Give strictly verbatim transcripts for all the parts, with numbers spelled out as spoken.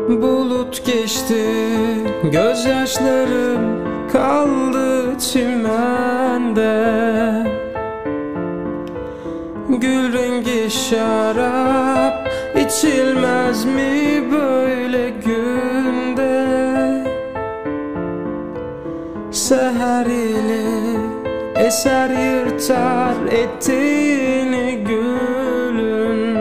Bulut geçti, gözyaşlarım kaldı çimende. Gül rengi şarap içilmez mi böyle günde? Seher ili eser yırtar ettiğini gülün.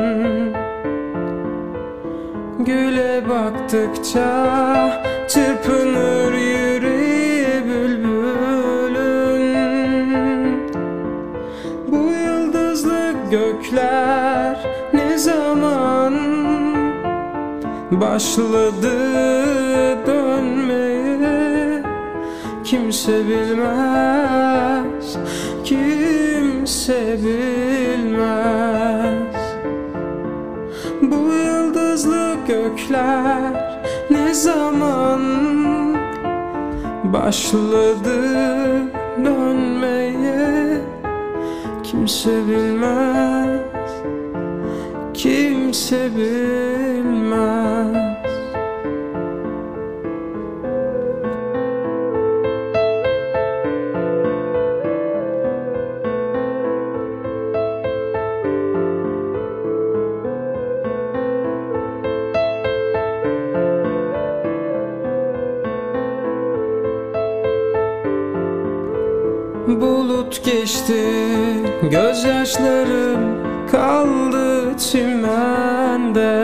Güle baktıkça çırpınır yüreği bülbülün. Bu yıldızlı gökler ne zaman başladı dönmeye? Kimse bilmez, kimse bilmez. Bu yıldızlı gökler ne zaman başladı dönmeye? Kimse bilmez, kimse bilmez. Bulut geçti, gözyaşlarım kaldı çimende.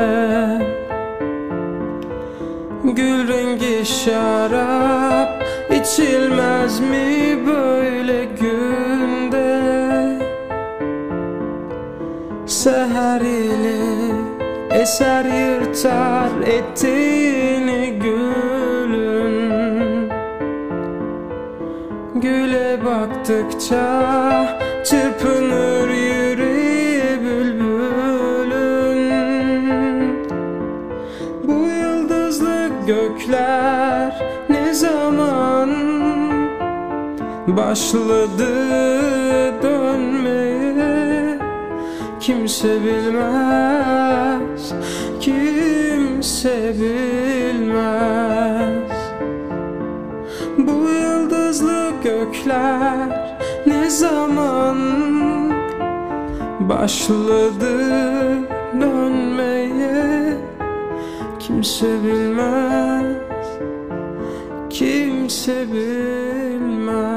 Gül rengi şarap içilmez mi böyle günde? Seher ili eser yırtar ettiğini gülün. Güle baktıkça çırpınır yüreği bülbülün. Bu yıldızlı gökler ne zaman başladı dönmeye? Kimse bilmez, kimse bilmez. Bu yıldızlı gökler ne zaman başladı dönmeye? Kimse bilmez, kimse bilmez.